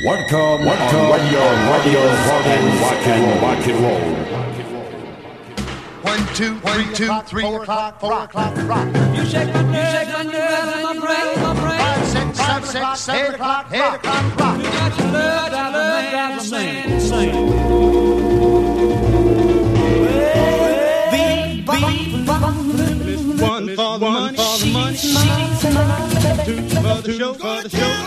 Welcome on radio, rock and roll. 1, 2, 3 o'clock, 4 o'clock, rock. You shake my nerves, my brain. 5, 6, 7 o'clock, 8 o'clock, rock. You got your love, drive a man insane. One for the money, two for the show.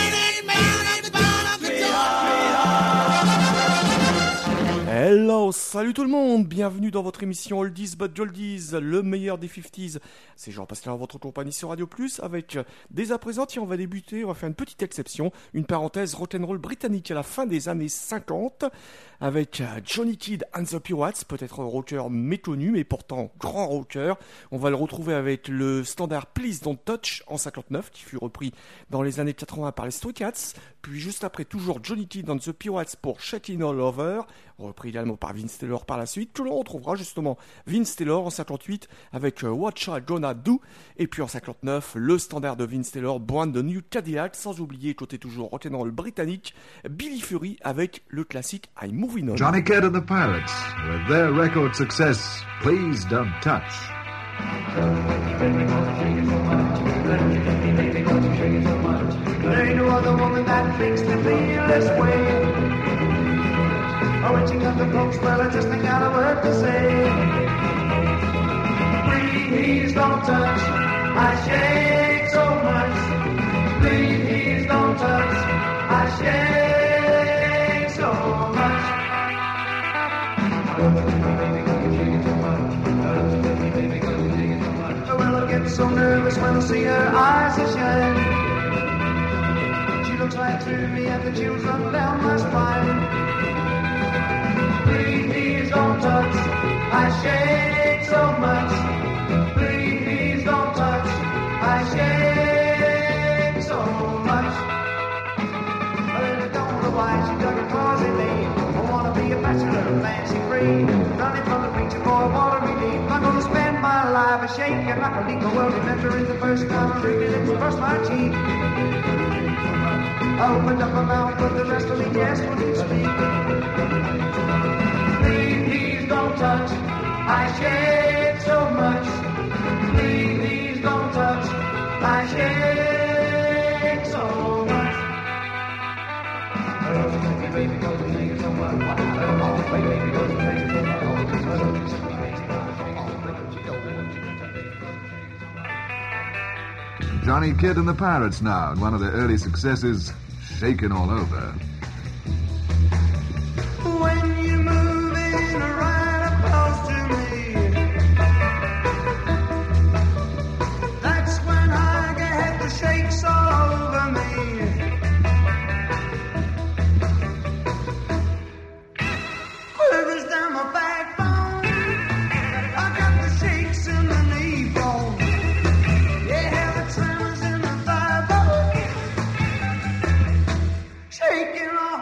Hello, salut tout le monde, bienvenue dans votre émission Oldies but Goldies, le meilleur des 50s. C'est Jean-Pascal, votre compagnie sur Radio Plus, avec dès à présent, on va débuter, on va faire une petite exception, une parenthèse rock'n'roll britannique à la fin des années 50, avec Johnny Kidd and the Pirates, peut-être un rocker méconnu, mais pourtant grand rocker. On va le retrouver avec le standard Please Don't Touch en 59, qui fut repris dans les années 80 par les Stray Cats, puis juste après toujours Johnny Kidd and the Pirates pour Shakin' All Over, repris également par Vince Taylor par la suite, que l'on retrouvera justement Vince Taylor en 58 avec What I Gonna Do, et puis en 59 le standard de Vince Taylor, Born the New Cadillac, sans oublier côté toujours rock'n'roll britannique, Billy Fury avec le classique I'm Moving On. Johnny Kidd and the Pirates, with their record success, Please Don't Touch. There ain't no other woman that makes me feel this way. Oh, when she comes to folks, well, I just ain't got a word to say. Please don't touch, I shake so much. Please don't touch, I shake so much. Well, I get so nervous when I see her eyes that shine. She looks right through me and the chills run down my spine. Please don't touch, I shake so much. Please don't touch, I shake so much. I don't know why she dug a cause in me. I wanna be a bachelor, fancy free, running from the preacher for water relief. I'm gonna spend my life a shaking like a leak. Well, remembering the first time I'm drinking it was my cheek. I opened up my mouth, but the rest of me just wouldn't speak. Please don't touch, I shake so much. Please don't touch, I shake so much. Baby, go to me so much. Baby, go to me so much. Johnny Kidd and the Pirates now, and one of their early successes, Shakin' All Over. When you move in right up close to me, that's when I get the shakes all over me. Quivers down my backbone, I got the shakes in the knee bone. Yeah, the tremors in the thigh bone, shaking all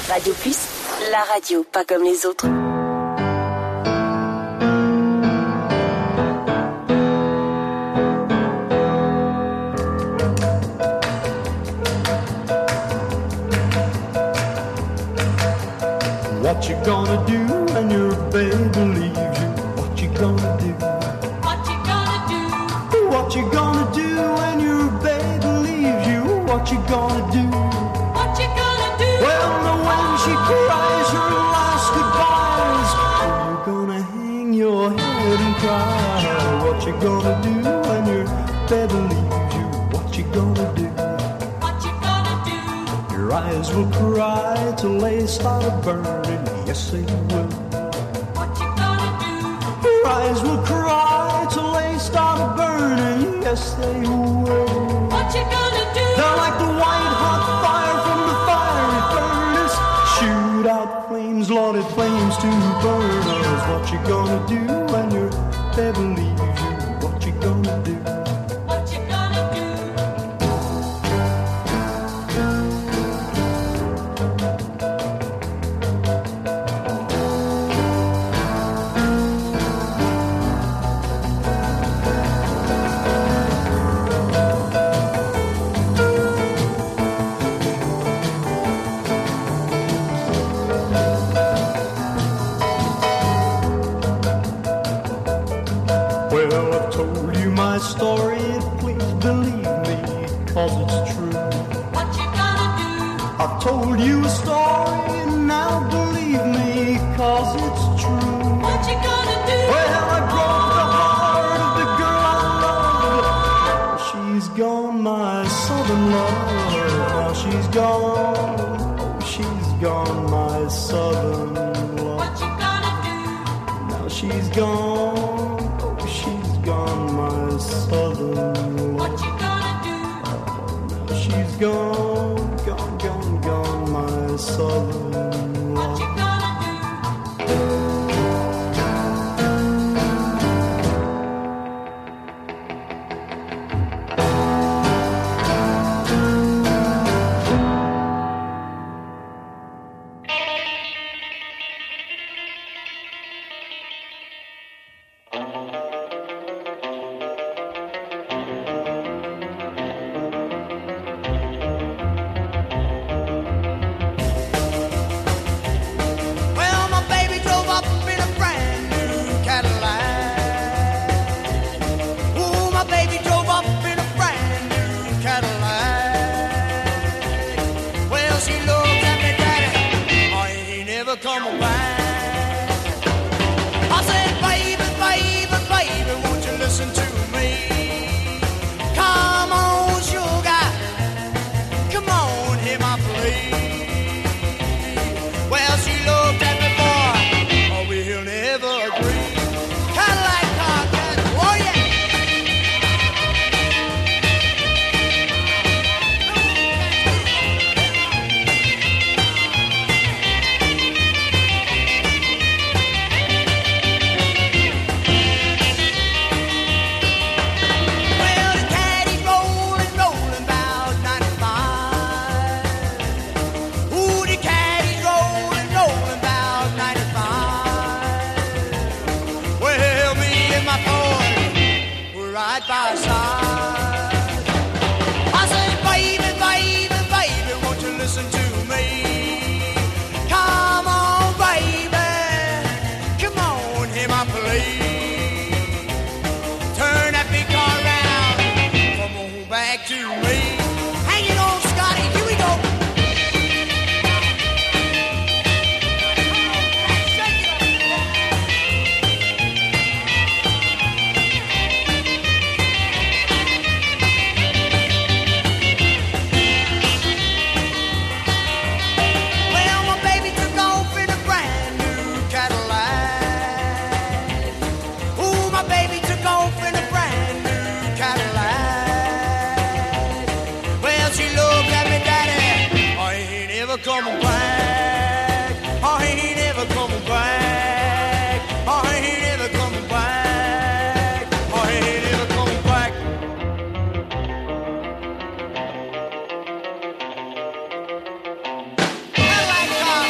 Radio Plus, la radio pas comme les autres. What you gonna do when your baby leaves you? What you gonna do? What you gonna do? What you gonna do when your baby leaves you? What you gonna do? What you gonna do? Well, when she cries her last goodbyes, you're gonna hang your head and cry. What you gonna do when your baby leaves you? What you gonna do? What you gonna do? Your eyes will cry till they start burning. Yes, they will. What you gonna do? Your eyes will cry till they start burning. Yes, they will. What you gonna do? They're like the white hot fire from the fiery furnace. Shoot out flames, Lord, it flames to burn us. What you gonna do when your baby leaves you? What you gonna do? What you gonna do? Well, I've told you my story, please believe me, cause it's true. What you gonna do? I've told you a story, and now believe me, cause it's true. What you gonna do? Well, I broke the heart of the girl I loved. She's gone, my southern love. Now she's gone, oh, she's gone, my southern love. What you gonna do? Now she's gone, oh, she's gone, my southern What love. you gonna do? Now she's gone, gone, gone, gone, my southern What love. you gonna do? Well, my baby drove up in a brand new Cadillac. Ooh, my baby drove up in a brand new Cadillac. Well, she looked at me, Daddy, I ain't never coming back. I said, baby, baby, baby, won't you listen to me? Come on, sugar, come on, hear my plea. Well, she looked at me, boy, oh, we'll never agree. Cadillac car, oh yeah. Well, the caddy's rolling, rolling about 95. Ooh, the caddy's rolling, rolling about 95. Well, me and my boy, we're right by her side. I say, baby, baby, baby, won't you listen to me? Come on, baby, come on, hear my plea. Turn that big car around, come on back to me. Hang it on, Scotty, here we go. Well, my baby took off in a brand new Cadillac. Ooh, my baby took off in a brand new Cadillac. Well, she looked at me, Daddy, I ain't ever coming back. I ain't ever coming back. I ain't ever coming back. I ain't ever coming back. Cadillac car.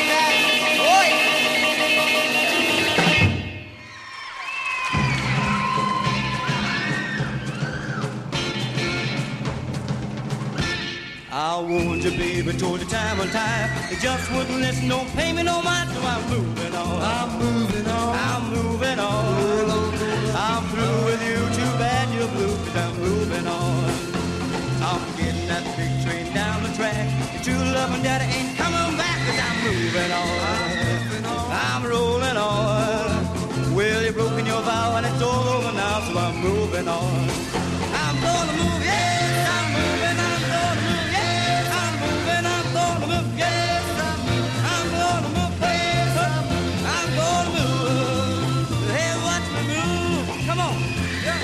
I warned you, baby, told you time and time. You just wouldn't listen, don't pay me no mind, so I'm moving on. I'm moving on. I'm moving on. I'm through with you, too bad you're blue, 'cause I'm moving on. I'm getting that big train down the track. Your true loving daddy ain't coming back, 'cause I'm moving on. I'm rolling on. Well, you've broken your vow and it's all over now, so I'm moving on. I'm gonna move, yes, I'm moving, I'm gonna move, yes, I'm moving, I'm gonna move, yes, I'm gonna move, yes, I'm gonna move. Hey, watch me move, come on. Yeah.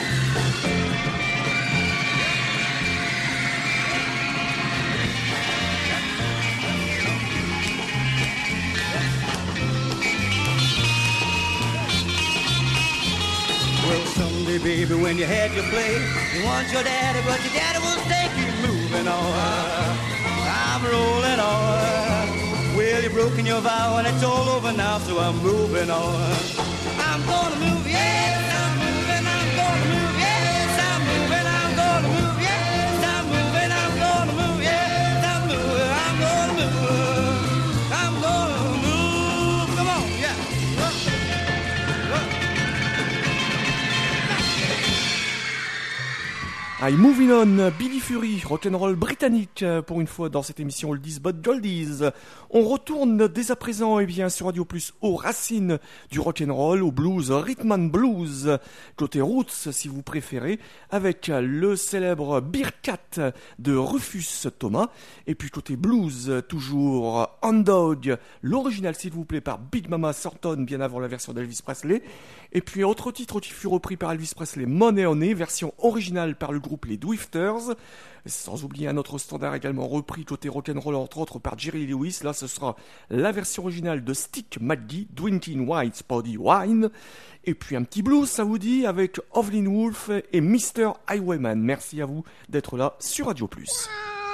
Well, someday, baby, when you had your play, you want your daddy, but your daddy won't stay. Keep moving on. I'm rolling on. Well, you've broken your vow and it's all over now, so I'm moving on. I'm gonna move, yes, I'm moving, I'm gonna move, yes, I'm moving, I'm gonna move, yes, I'm moving, I'm gonna move, yes, I'm moving, I'm gonna move, I'm gonna move. Come on, yeah. I'm moving on, Billy Fury, rock'n'roll britannique pour une fois dans cette émission Oldies but Goldies. On retourne dès à présent sur Radio Plus aux racines du rock'n'roll, au blues, rhythm and blues, côté roots si vous préférez, avec le célèbre Beer Cat de Rufus Thomas, et puis côté blues, toujours Hound Dog, l'original s'il vous plaît par Big Mama Thornton, bien avant la version d'Elvis Presley, et puis autre titre qui fut repris par Elvis Presley, Money on It, version originale par le groupe Les Drifters, sans oublier un autre standard également repris côté rock'n'roll entre autres par Jerry Lewis. Là ce sera la version originale de Stick McGee, Drinking White Spotty Wine, et puis un petit blues ça vous dit avec Howlin' Wolf et Mr. Highwayman. Merci à vous d'être là sur Radio Plus.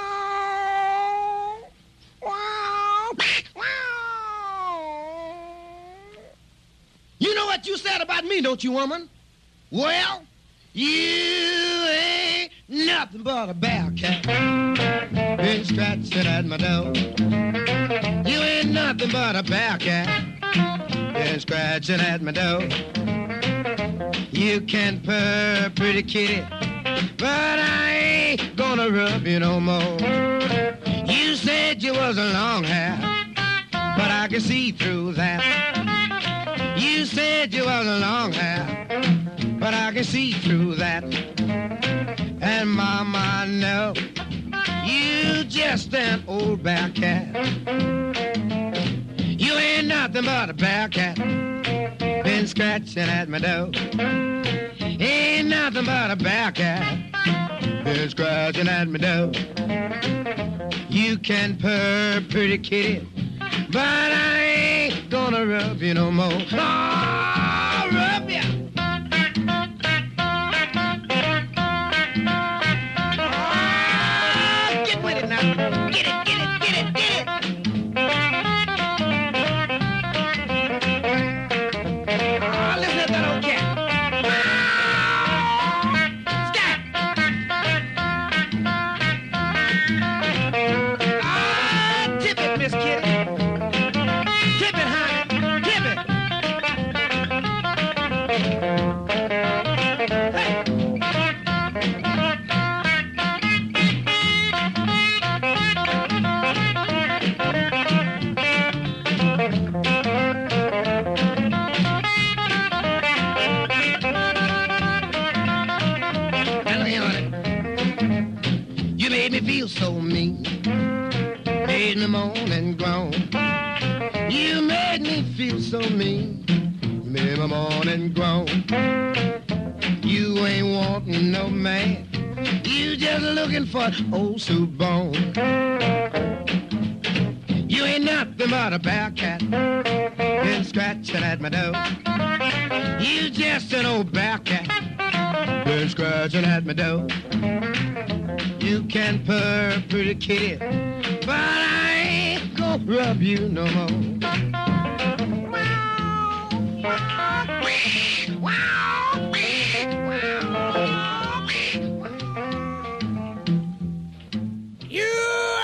You know what you said about me, don't you, woman? Well, you ain't nothing but a bear cat. Been scratching at my door. You ain't nothing but a bear cat. Been scratching at my door. You can purr, pretty kitty, but I ain't gonna rub you no more. You said you was a long hair, but I can see through that. You said you was a long hair, but I can see through that. And mama, no, you just an old bear cat. You ain't nothing but a bear cat. Been scratching at my door. Ain't nothing but a bear cat. Been scratching at my door. You can purr, pretty kitty, but I ain't gonna rub you no more. Oh, rub ya. Oh, get with it now. Get it, get it, get it, get it. Oh, listen to that old cat. Stop. Ah, tip it, Miss Kitty. Tip it, honey. Tip it. Hey. Now, look here, honey. You made me feel so mean. Made me moan and groan. You made me feel so mean. You made me moan and groan. You ain't wanting no man. You just looking for old soup bone. You ain't nothing but a bear cat. Been scratching at my door. You just an old bear cat. Been scratching at my door. You can purr, pretty kitty, but I ain't gonna rub you no more. You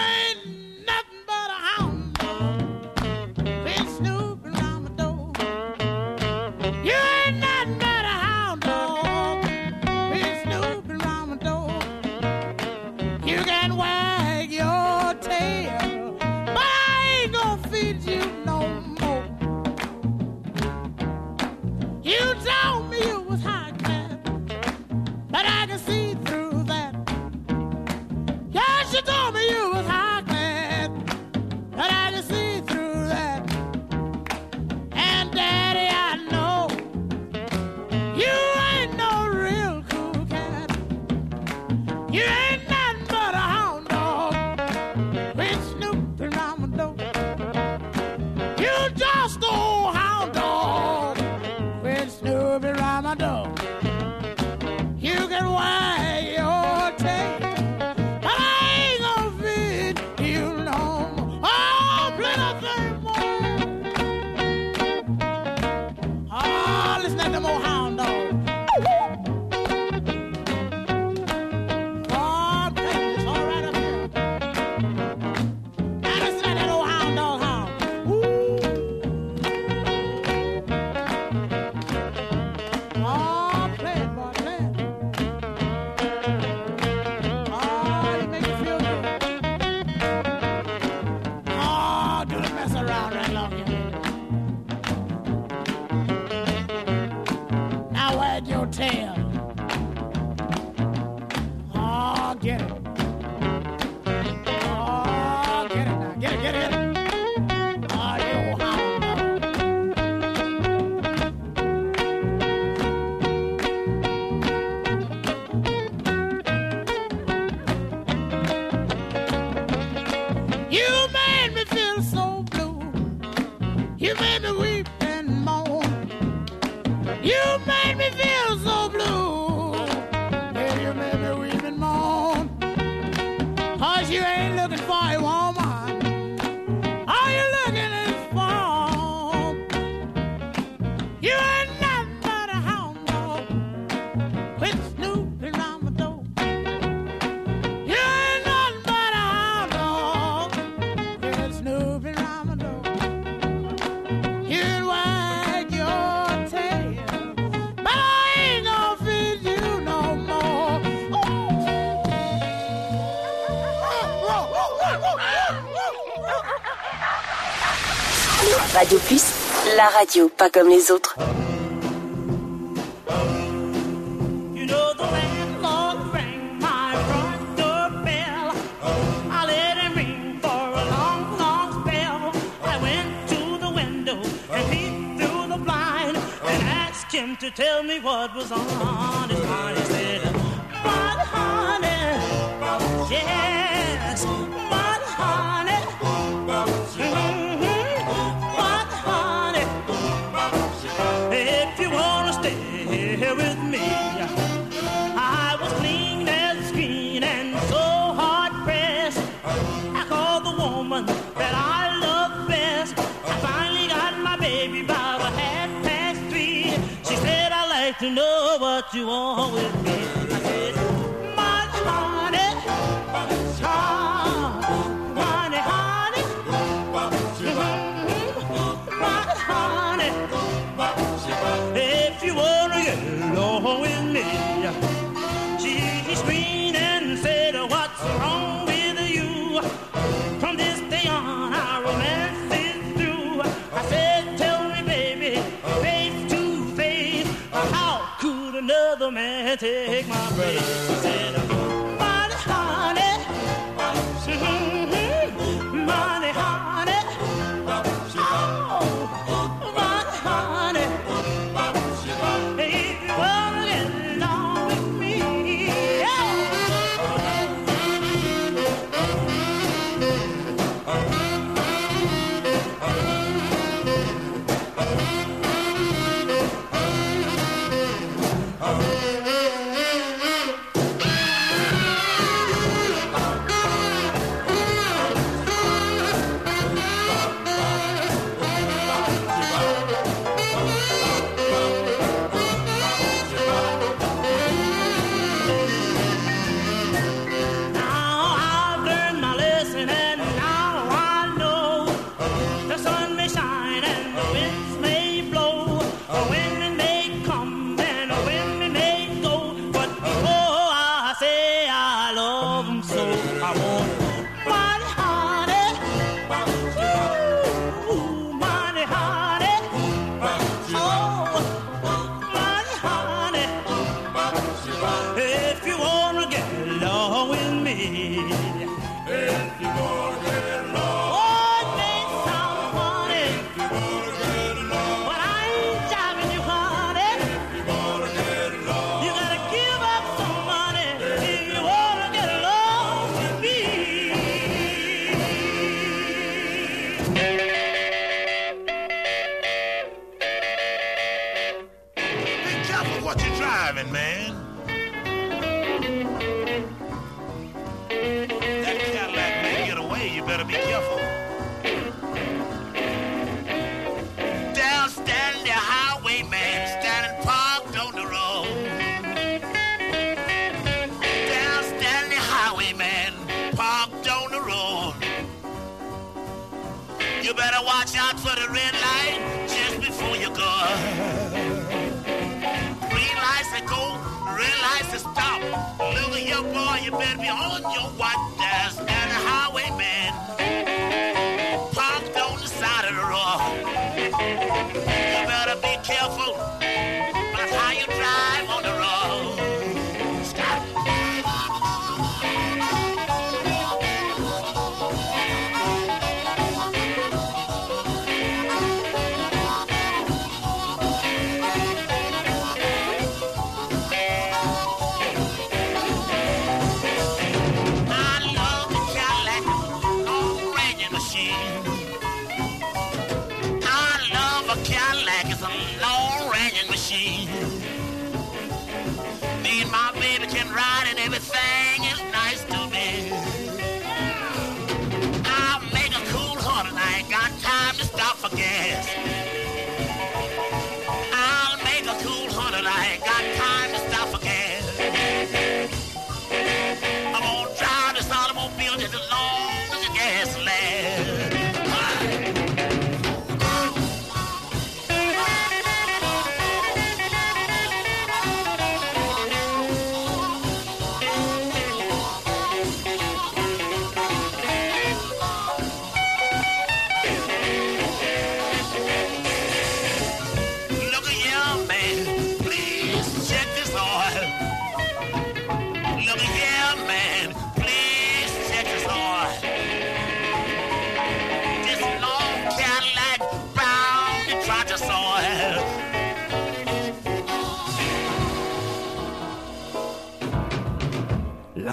You made me feel so blue. You made me weep and moan. You made me feel so blue. Yeah, you made me weep and moan. 'Cause you ain't looking for a woman. All you looking is for. You ain't nothing but a hound dog with Snoopy round my door. You ain't nothing but a hound dog with Snoopy round my door. You can wag your tail, but I ain't gonna feed you no more. Radio Plus, la radio pas comme les autres. You know the landlord rang my front doorbell. I let him ring for a long, long spell. I went to the window and peeped through the blind and asked him to tell me what was on his mind. He said, "But honey, yes, but honey, but honey, if you wanna stay here with me." I was clean as a screen and so hard pressed. I called the woman that I love best. I finally got my baby about 3:30. She said, "I'd like to know what you want with me." I said, "My honey, honey, honey, honey, my honey, if you wanna get along with me." She screamed and said, "What's wrong with you? From this day on, our romance is through." I said, "Tell me, baby, face to face, how could another man take my place?" She said, "Money, honey, money, honey, oh, money, honey, if you wanna get along with me, yeah." Now I've learned my lesson and now I know the sun may shine and the winds may blow, the women may come and the women may go, but before I say I love 'em so, I want money, honey, ooh, money, honey, oh, money, honey, if you wanna get along with me. If you wanna get along. Oh, it may sound funny. If you wanna get along. But I ain't jiving you, honey. If you wanna get along. You gotta give up some money if you wanna get along with me. Be careful what you're driving, man. That Cadillac may get away. You better be careful. Down standing the highwayman, standing parked on the road. Down standing the highwayman, parked on the road. You better watch out for the red light just before you go. Green lights to go, red lights to stop. Look at your boy, you better be on your watch. There's and a highwayman parked on the side of the road. You better be careful about how you drive on the road. Stop. I love the Cadillac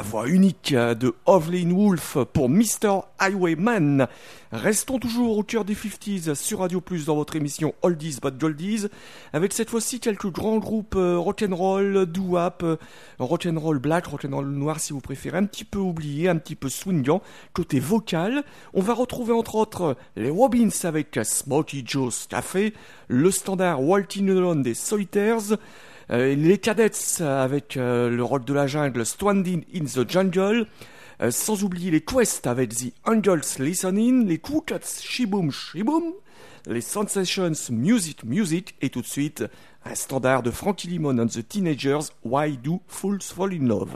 La voix unique de Howlin' Wolf pour Mr. Highwayman. Restons toujours au cœur des 50s sur Radio Plus dans votre émission Oldies but Goldies, avec cette fois-ci quelques grands groupes rock'n'roll, doo-wop, rock'n'roll black, rock'n'roll noir si vous préférez, un petit peu oublié, un petit peu swingant. Côté vocal, on va retrouver entre autres les Robins avec Smokey Joe's Café, le standard Waltzing Alone des Solitaires, les Cadets avec le rock de la jungle Stranded in the Jungle, sans oublier les Quest avec The Angels Listening, les Crickets Shiboom Shiboom, les Sensations Music Music, et tout de suite un standard de Frankie Limon and the Teenagers, Why Do Fools Fall in Love.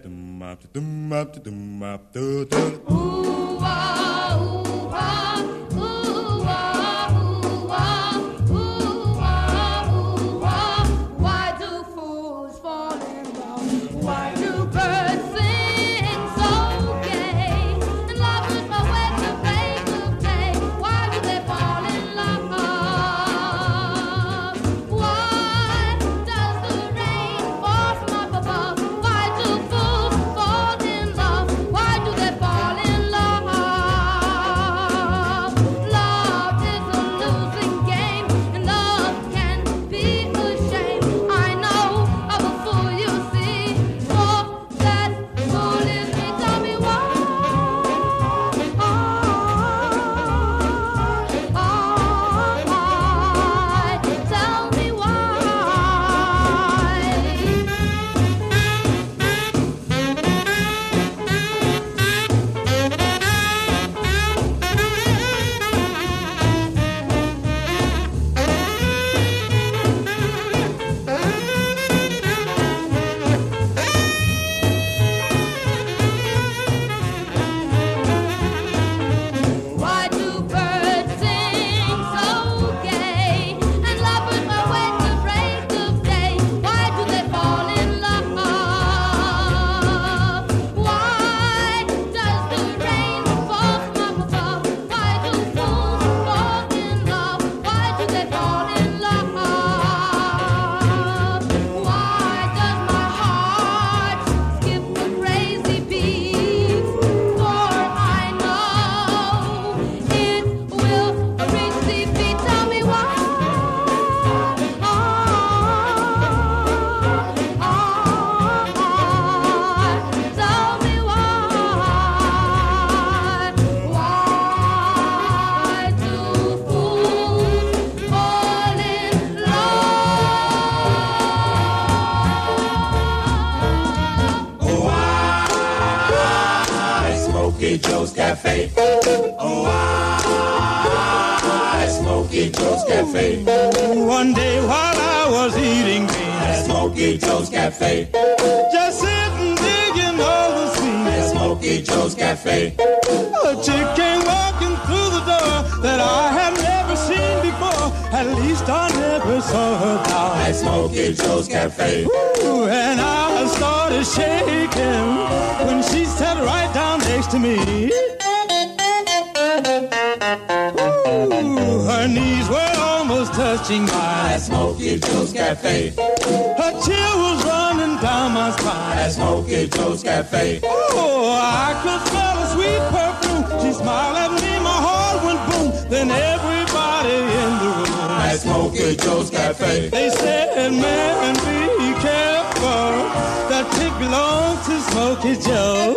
Cafe. Oh, I Smokey Joe's Cafe. One day while I was eating beans at Smokey Joe's Cafe, just sitting digging all the scenes at Smokey Joe's Cafe, a chick came walking through the door that I had never seen before. At least I never saw her down at Smokey Joe's Cafe. Ooh, and I started shaking when she sat right down next to me. Ooh, her knees were almost touching mine at Smokey Joe's Cafe. Her chill was running down my spine at Smokey Joe's Cafe. Oh, I could smell a sweet perfume. She smiled at me, my heart went boom. Then everybody in the room at Smokey Joe's Cafe, they said, man, be careful, that chick belongs to Smokey Joe.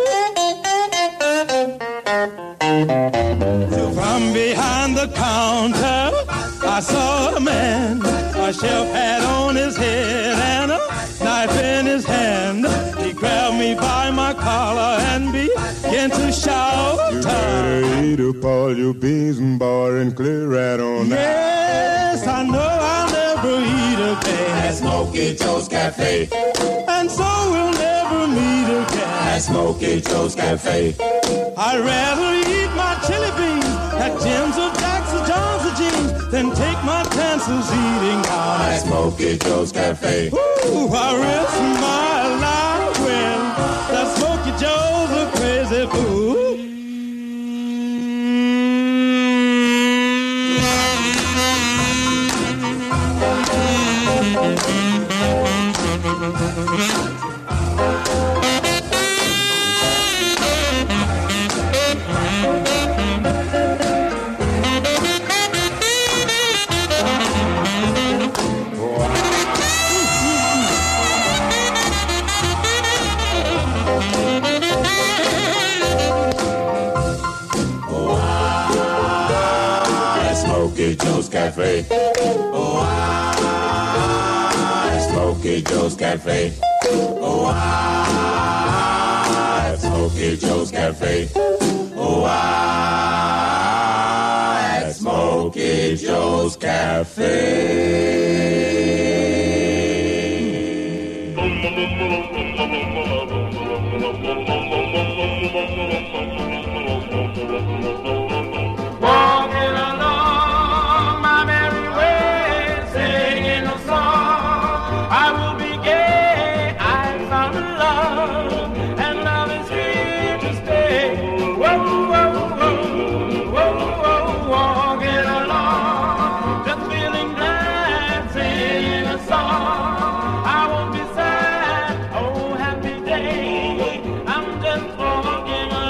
So from behind the counter, I saw a man, a chef hat on his head and a knife in his hand. He grabbed me by my collar and began to shout, you better eat up all your beans and bar and clear right on out. Yes, I know I'll never eat again at Smokey Joe's Cafe, and so we'll never meet again at Smokey Joe's Cafe. I'd rather eat my chili beans at Jim's or Jack's or John's or Jeans than take my chances eating out at Smokey Joe's Cafe. Ooh, I risk my life when that Smokey Joe's a crazy fool. Smokey Joe's Cafe. Oh, I, Smokey Joe's Cafe. Oh, I, Smokey Joe's Cafe. Oh, I, Smokey Joe's Cafe. Walking along my merry way, singing a song, I will be gay. I found love, and love is here to stay. Whoa, whoa, whoa, whoa, whoa, walking along, just feeling glad, singing a song. I won't be sad, oh happy day. I'm just walking along.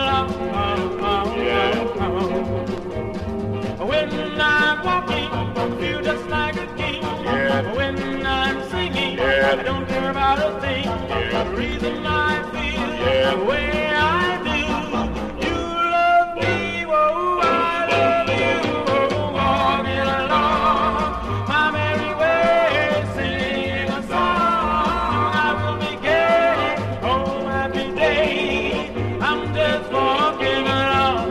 When I'm walking, I feel just like a king. When I'm singing, I don't care about a thing. The reason I feel the way I do, you love me, oh, I love you. Oh, walking along my merry way, singing a song, I will be gay. Oh, happy day, I'm just walking along.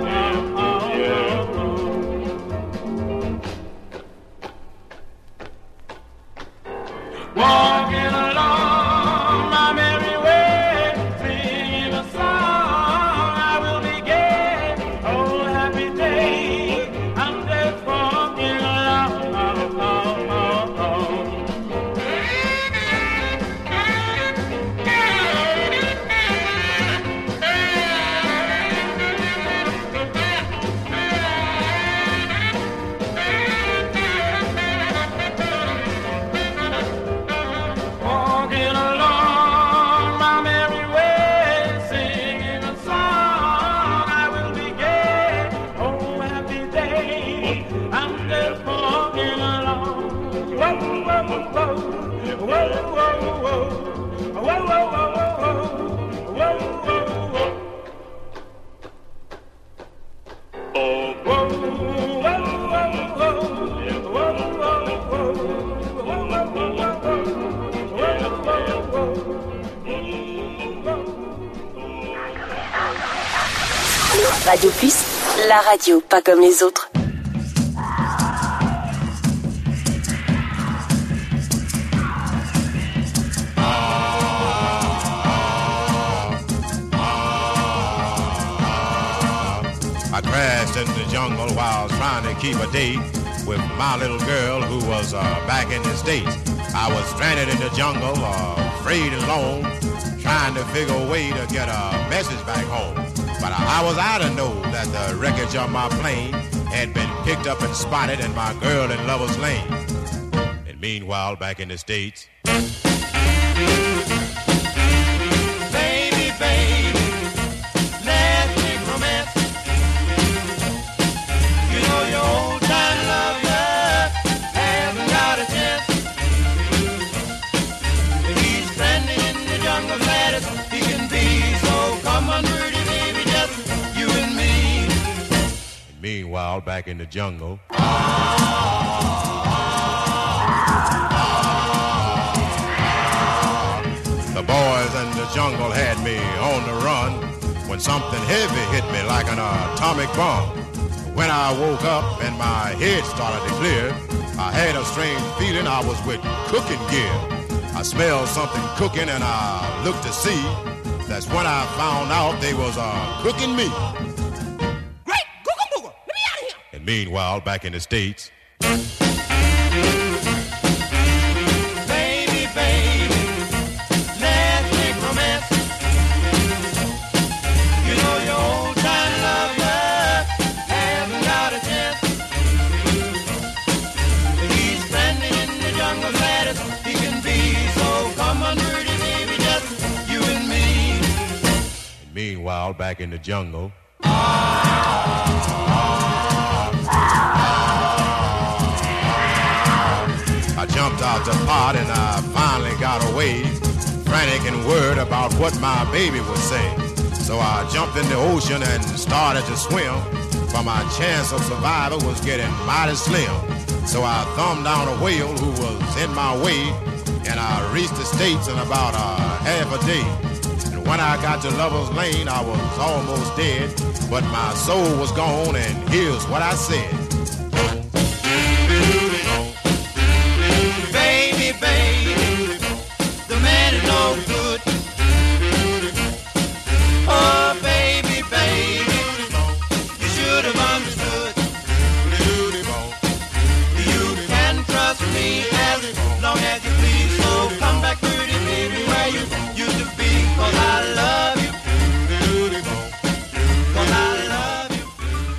Walking along my merry way, singing a song, I will be gay. Oh, happy day, I'm just walking along. Walking along my merry way, singing a song, I will be gay. Oh, happy day, I'm just walking along. Whoa, whoa, whoa, whoa, whoa, whoa, whoa, whoa, whoa, whoa, whoa. Oh, whoa, whoa, whoa, whoa, whoa, Radio Plus, la radio pas comme les autres. I crashed in the jungle while trying to keep a date with my little girl who was back in the States. I was stranded in the jungle, afraid and alone, trying to figure a way to get a message back home. But I was out to know that the wreckage of my plane had been picked up and spotted in my girl in Lover's Lane. And meanwhile, back in the States, Baby, baby, let's make romance. You know your old time lover hasn't got a chance. He's stranded in the jungle, glad as he can be. So come on, pretty baby, just you and me. and meanwhile, back in the jungle, the boys in the jungle had me on the run when something heavy hit me like an atomic bomb. When I woke up and my head started to clear, I had a strange feeling I was with cooking gear. I smelled something cooking and I looked to see. That's when I found out they was cooking me. Great, Googa Booga, let me out of here. And meanwhile, back in the States, Baby, baby, let's make romance. You know your old time lover hasn't got a chance. He's standing in the jungle, glad as he can be. So come on, pretty baby, just you and me. and meanwhile, back in the jungle, I jumped out the pot and I finally got away, frantic and worried about what my baby would say. So I jumped in the ocean and started to swim, for my chance of survival was getting mighty slim. So I thumbed down a whale who was in my way, and I reached the States in about half a day. And when I got to Lover's Lane, I was almost dead, but my soul was gone, and here's what I said. Baby, baby, the man is no good. Oh, baby, baby, you should have understood. You can trust me as long as you please. So come back, pretty baby, where you used to be. 'Cause I love you. 'Cause I love you.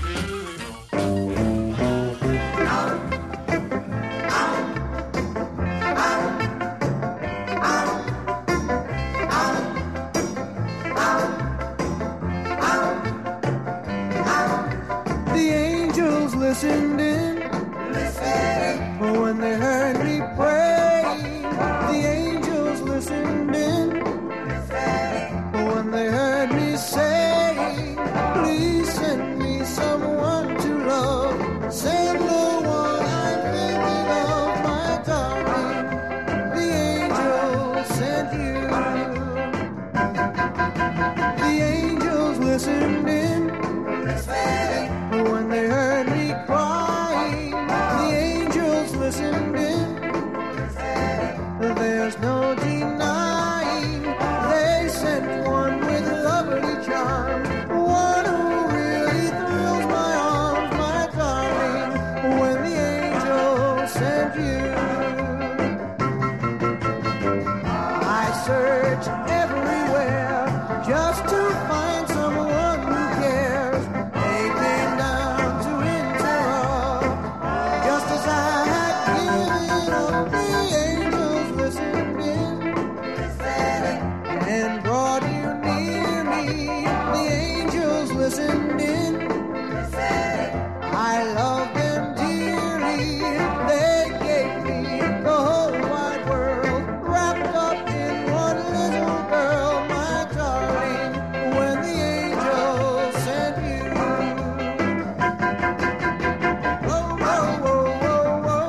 The angels listened in when they heard me pray. The angels listened in when they heard me say, please send me someone to love. Send the one I'm thinking of, my darling. The angels sent you. The angels listened in when they heard me crying. The angels listened in. There's no denying they sent one with lovely charm, one who really thrills my arms, my darling, when the angels sent you. I search everywhere just to find someone who cares. They came down to interrupt, just as I had given up. The angels listened in and brought you near me. The angels listened in. I love them dearly. They gave me the whole wide world, wrapped up in one little girl, my darling, when the angels sent you. Whoa, whoa, whoa, whoa, whoa.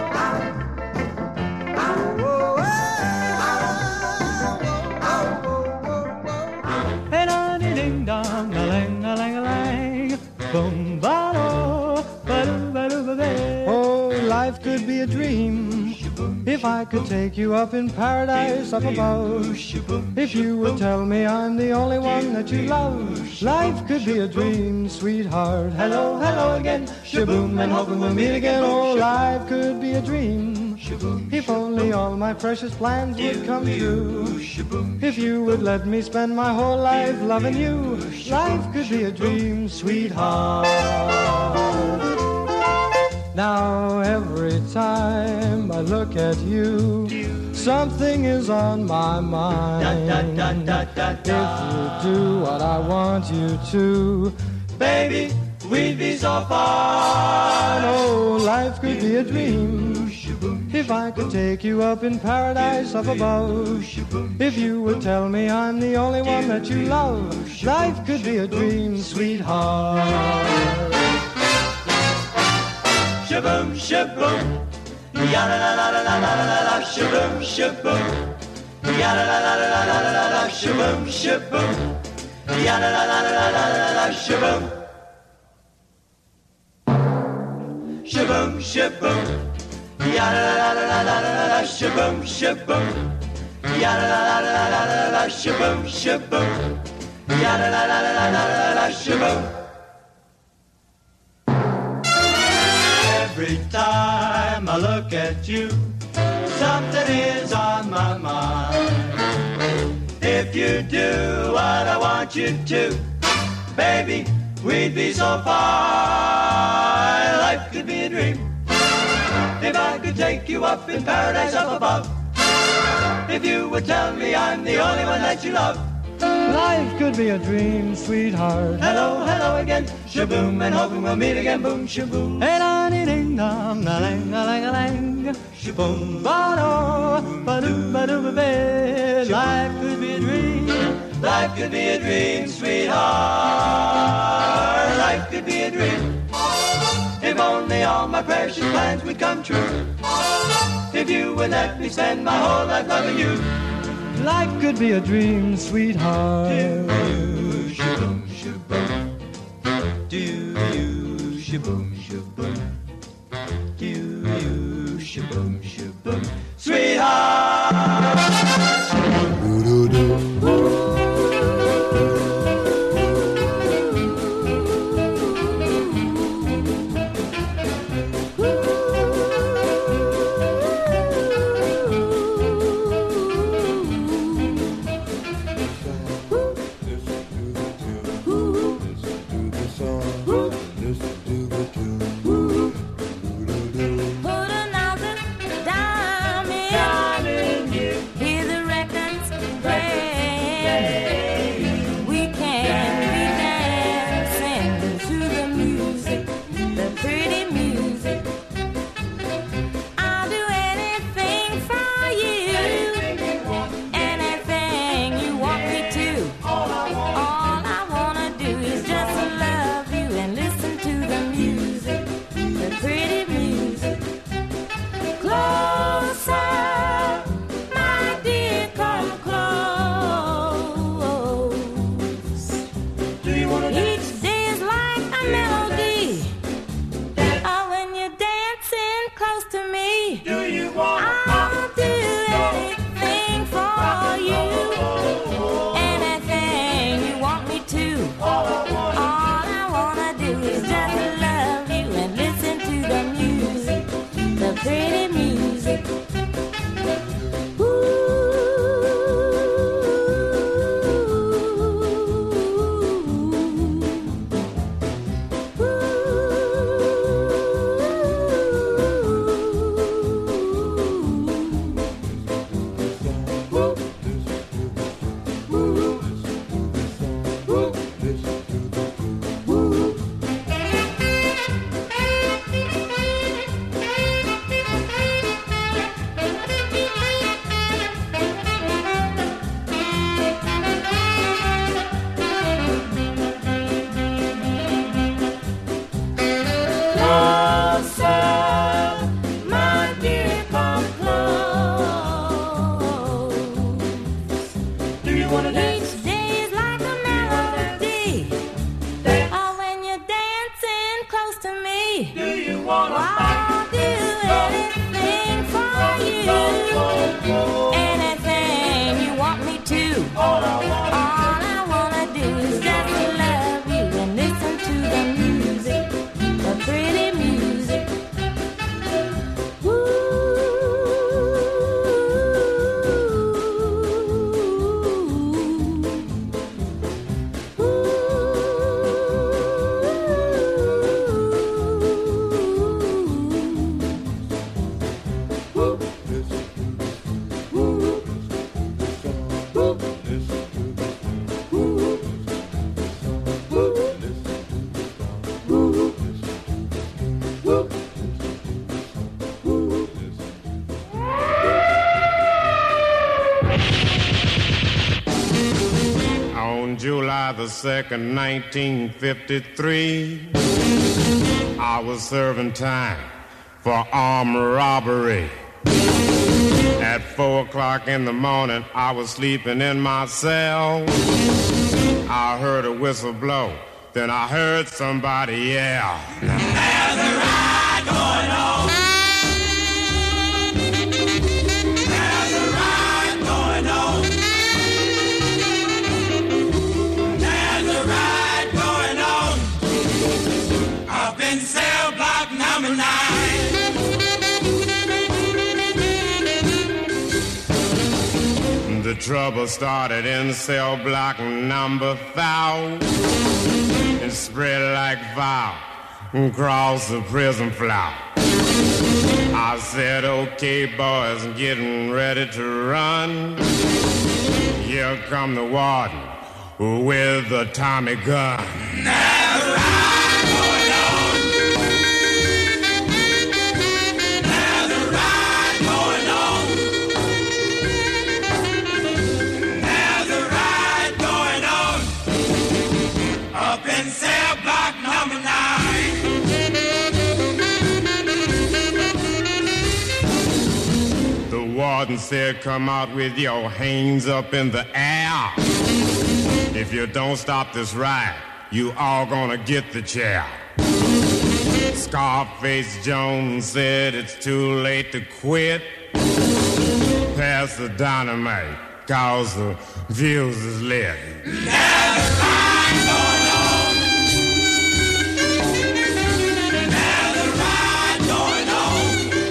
Ding dong, a lang, a lang, a lang. Boom, ba do, ba do, ba do, ba ba. Oh, life could be a dream if I could take you up in paradise up above. If you would tell me I'm the only one that you love. Life could be a dream, sweetheart. Hello, hello again. Shaboom, and hoping we'll meet again. Oh, life could be a dream if only all my precious plans would come true. If you would let me spend my whole life loving you. Life could be a dream, sweetheart. Now every time I look at you, something is on my mind. If you do what I want you to, baby, we'd be so far. Oh, life could be a dream if I could take you up in paradise up above. If you would tell me I'm the only one that you love. Life could be a dream, sweetheart. Shaboom, shaboom, ya la la la la la la la la, shaboom, shaboom, ya la la la la la la la la, shaboom, shaboom, ya la la la la la la la la, shaboom, shaboom, shaboom, ya la la la la la la la, shaboom, shaboom, ya la la la la la la la, shaboom, shaboom, ya la la la la la la la, shaboom. Every time I look at you, something is on my mind. If you do what I want you to, baby, we'd be so far. Life could be a dream if I could take you up in paradise up above. If you would tell me I'm the only one that you love. Life could be a dream, sweetheart. Hello, hello again, shaboom, and hoping we'll meet again, boom, shaboom. Hey, da, dee, ding, dong, a lang, a lang, a lang. Shaboom, Ba do, ba do, ba do, ba ba. Life could be a dream. life could be a dream, sweetheart. Life could be a dream. all my precious plans would come true. If you would let me spend my whole life loving you. Life could be a dream, sweetheart. Do shaboom shaboom. Do shaboom shaboom. Do shaboom shaboom. Sweetheart. Put another dime in. Hear the records play. We can be dancing to the music, the pretty music. I'll do anything for you, anything you want me to. All I wanna do is just love you and listen to the music, the pretty music. Closer, my dear, come close. Each day is like a melody. Oh, when you're dancing close to me, I'll do anything for you, anything you want me to. All I wanna do is just love you and listen to the music, the pretty music. Each day is like a melody. Oh, when you're dancing close to me, I'll do anything for you, anything you want me to. All I wanna do is just love you and listen to the music, the pretty music. On July the 2nd, 1953, I was serving time for armed robbery. At 4 o'clock in the morning, I was sleeping in my cell. I heard a whistle blow, then I heard somebody yell. There's a ride going on. There's a ride going on. There's a ride going on. Up in cell block number 9. The trouble started in cell block number 1,000. It spread like fire across the prison floor. I said, okay, boys, getting ready to run. Here come the warden with the Tommy gun. There's a ride going on. There's a ride going on. There's a ride going on. Up in cell block number 9. Gordon said, come out with your hands up in the air. If you don't stop this ride, you all gonna get the chair. Scarface Jones said it's too late to quit. Pass the dynamite, cause the fuse is lit. There's a ride going on. There's a ride going on.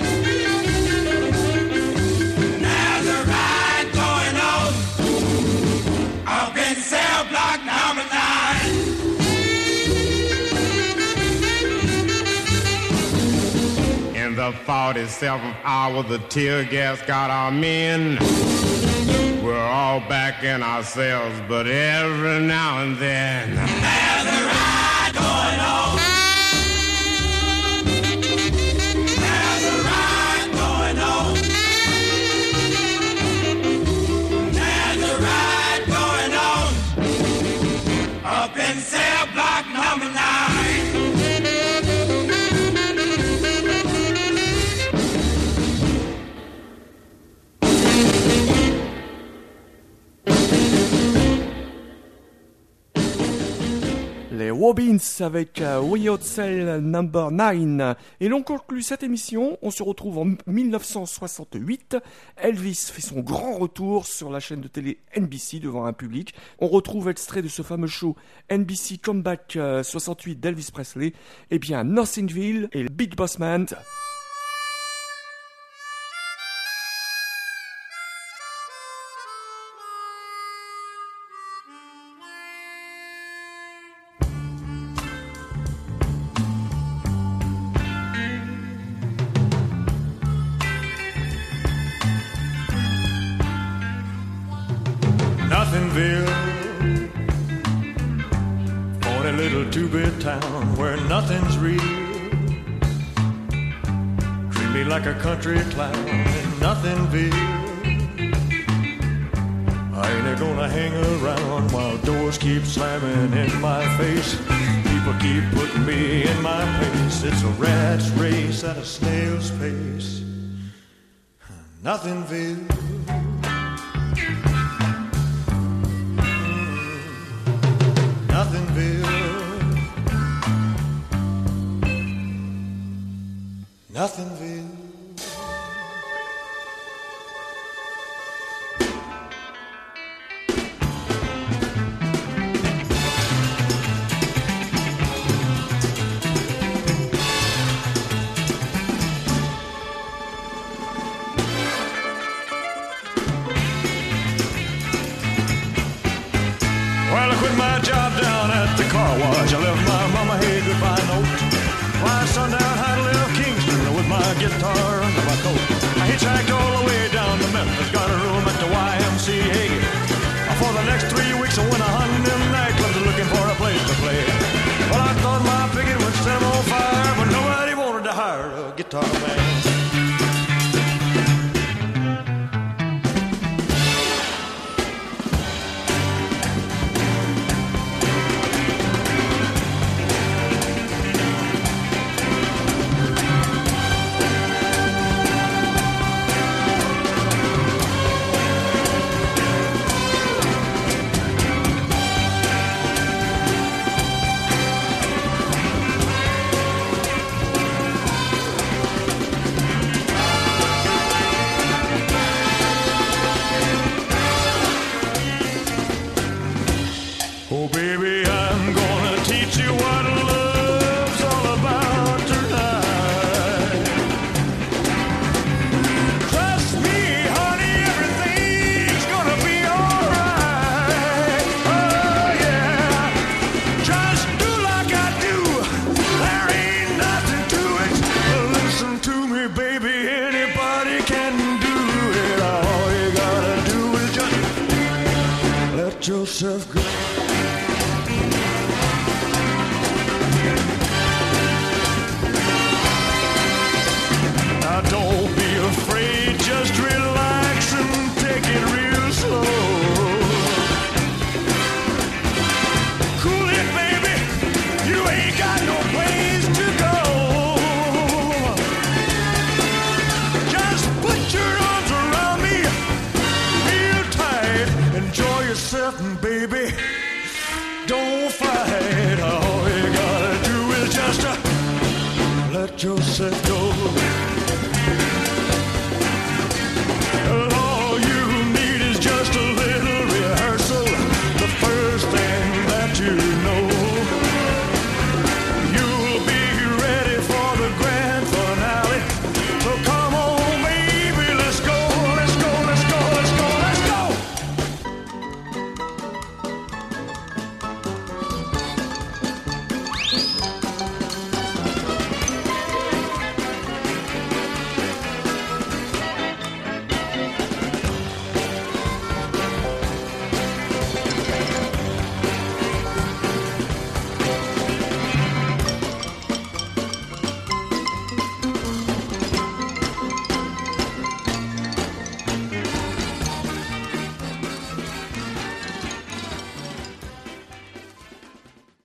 There's a ride going on. Up in cell block number 9. In the 47th hour, the tear gas got our men. We're all back in ourselves, but every now and then there's a ride going on. There's a ride going on. There's a ride going on. Up in cell block number 9. Les Robins avec Wild Cell Number 9. Et l'on conclut cette émission. On se retrouve en 1968. Elvis fait son grand retour sur la chaîne de télé NBC devant un public. On retrouve extrait de ce fameux show NBC Comeback 68 d'Elvis Presley. Eh bien, Nothingville et le Big Boss Man. Nothingville, funny little two-bit town where nothing's real. Treat me like a country clown in Nothingville. I ain't gonna hang around while doors keep slamming in my face. People keep putting me in my place. It's a rat's race at a snail's pace. Nothingville. Nothingville, Nothingville. Well, I quit my job down at the car wash. I left my mama a goodbye note. Why, sundown, had left Kingston with my guitar under my coat. I hitchhiked all the way down to Memphis, got a room at the YMCA. For the next 3 weeks I went a hunting them nightclubs looking for a place to play. Well, I thought my picket would set 'em on fire, but nobody wanted to hire a guitar man. Oh, baby, I'm gonna teach you what love's all about tonight. Trust me, honey, everything's gonna be alright. Oh, yeah. Just do like I do. There ain't nothing to it. Listen to me, baby, anybody can do it. All you gotta do is just let yourself go. Now don't be afraid, just relax and take it real slow. Cool it, baby, you ain't got no place to go. Just put your arms around me. baby. Don't fight. All you gotta do is just let yourself go.